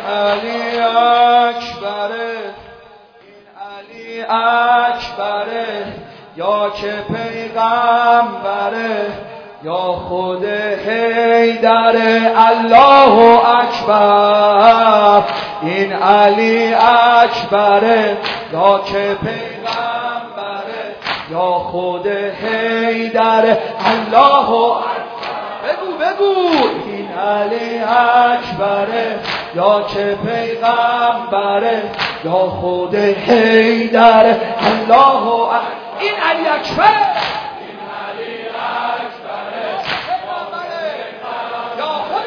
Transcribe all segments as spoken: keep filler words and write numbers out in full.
علی اکبره، این علی اکبره، یا که پیغمبره یا خود حیدره. الله اکبر، این علی اکبره، یا که پیغمبره یا خود حیدره. الله اکبر، بگو بگو، این علی اکبره، یا که پیغمبره یا خود حیدره. الله اکبر، این علی اکبر، این علی اکبره، یا خود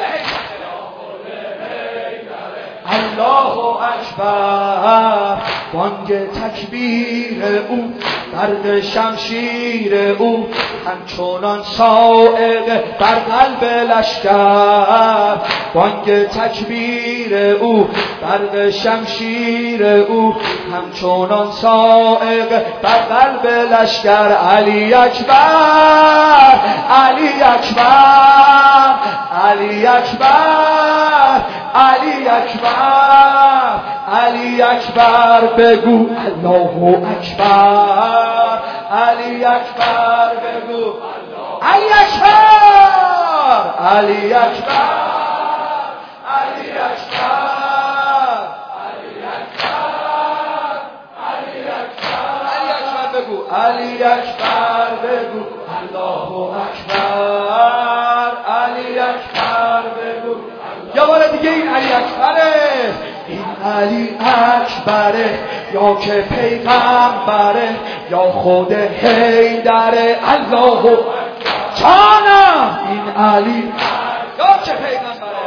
حیدره. الله اکبر، بانگ تکبیر او، برق شمشیر او، همچنان صاعقه بر قلب لشکر. بانگ تکبیر او، برق شمشیر او، همچنان صاعقه بر قلب لشکر. علی اکبر، علی اکبر، علی اکبر، علی اکبر، علی اکبر، بگو الله اکبر، علی اکبر، بگو علی اکبر، علی اکبر، علی اکبر، علی اکبر، علی اکبر، علی اکبر، بگو علی اکبر، بگو الله اکبر، علی اکبر، بگو. یا بار دیگه این علی اکبره، این علی اکبره، یا که پیغمبره یا خود حیدره. الله اکبر، جانم، این علی یا که پیغمبره،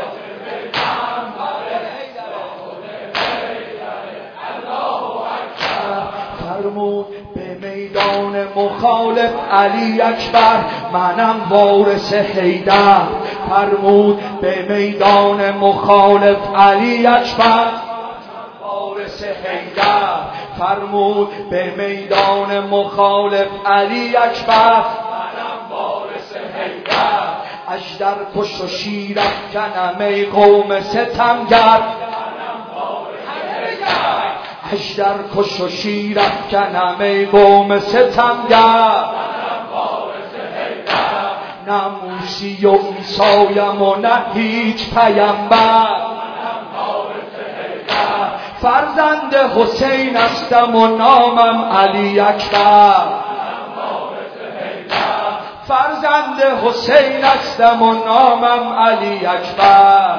فرمود به میدان مخالف علی اکبر، منم وارث حیدر. فرمود به میدان مخالف علی اکبر، وارث حیدر. فرمود به میدان مخالف علی اکبر، منم وارث حیدر. اژدر کش و شیر افکنم ای قوم ستمگر، اژدر کش و شیر افکنم ای قوم ستمگر. نه موسی و عیسایم و نه هیچ پیامبر، فرزند حسین هستم و نامم علی اکبر. فرزند حسین هستم و نامم علی اکبر.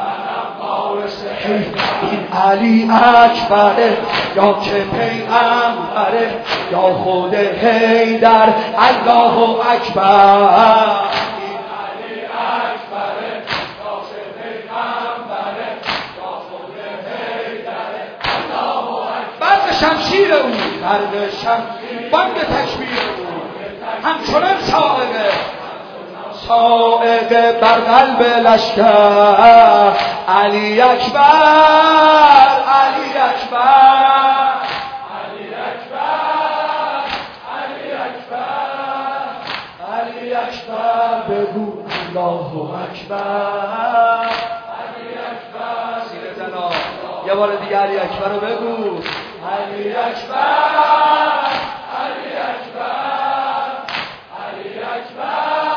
این علی اکبره، یا که پیغمبره یا خود حیدر. الله اکبر، این علی اکبره، یا که پیغمبره یا خود حیدره. الله اکبر، برق شمشیر او، برق شمشیر، بانگ تکبیر او، همچنان صاعقه صاعقه بر قلب لشکر. علی اکبر، علی اکبر، علی اکبر، علی اکبر، علی اکبر، بگو الله اکبر، علی اکبر. سینه زنا، یه بار دیگه علی اکبر رو بگو. علی اکبر، علی اکبر، علی اکبر،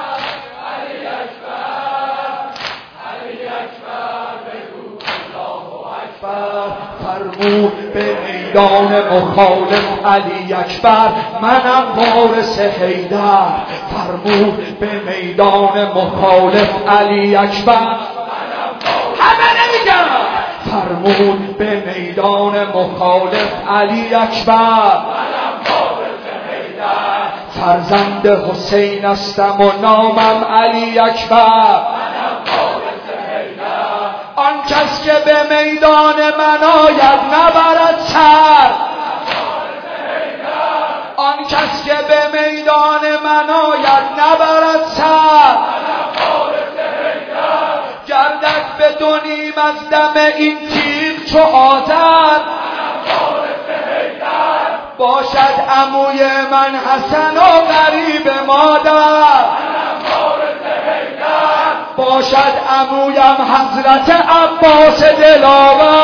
فرمود به میدان مخالف علی اکبر، منم وارث حیدر. فرمود به میدان مخالف علی اکبر، همه نمیگم. فرمود به میدان مخالف علی اکبر، فرزند حسین هستم و نامم علی اکبر. آن کس که به میدان من آید نبرد سر، آن کس که به میدان من آید نبرد سر. گردد به دو نیم از دم این تیغ چو آذر، باشد عموی من حسن و غریب مادر، باشد عمویم حضرت عباس دلاور.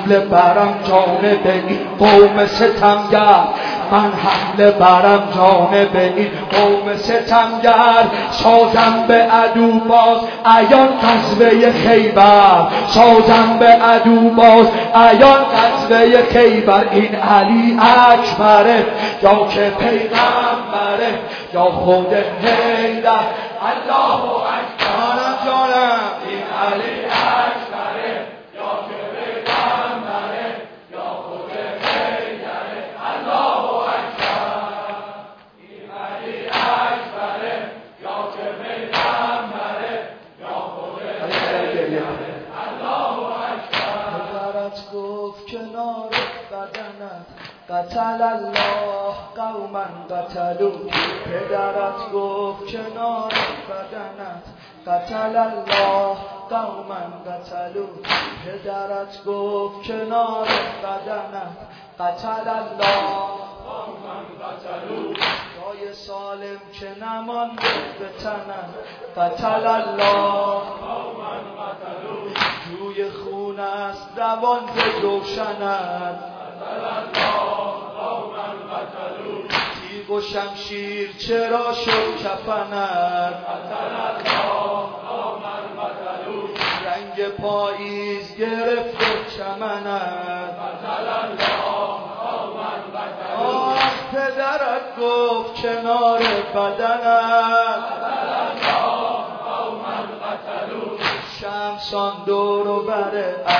حمله برم جانب این قوم ستمگر، من حمله برم جانب این قوم ستمگر. سازم به عدو باز عیان غزوه خیبر، سازم به عدو باز عیان غزوه خیبر. این علی اکبره یا که پیغمبره یا خود حیدر. الله اکبر جانم این علی اکبره یا که پیغمبره یا خود حیدره. الله اکبر این علی اکبره یا که پیغمبره یا خود حیدره. الله اکبر. پدرت گفت کنار بدنت قتل الله قوما قتلوا. پدرت گفت کنار بدنت قتل الله قوما قتلوا. پدرت گفت کنار بدنت قتل الله قوما قتلوا. جای سالم که نمانده به تنت قتل الله قوما قتلوا. جوی خون است دوان ز جوشنت قتل الله قوما قتلوا. تیغ و شمشیر چرا شد کفنت قتل الله قوما قتلوا. رنگ پاییز گرفت چمنت قتل الله قوما قتلوا. آه پدرت گفت کنار بدنت قتل الله قوما قتلوا. شمسان دور و بر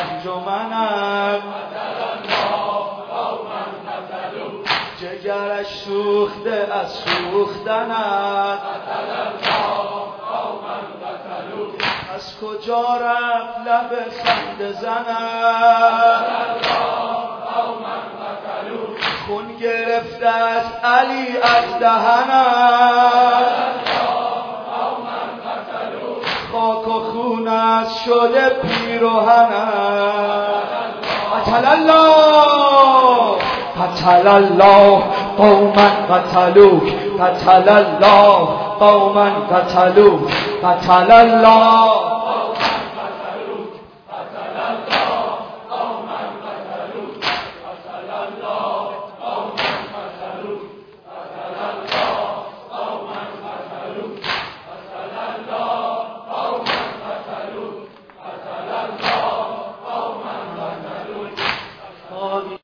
انجمنت قتل الله قوما قتلوا. جگرش سوخته از سوختنت قتل الله قوما قتلوا. از کجا رفت لب خنده زنت قتل الله قوما قتلوا. خون گرفته از علی از دهنت خاک و خون است شده پیراهنت. قتل الله قتل الله قوما قتلوک. قتل الله قوما قتلوک. قتل الله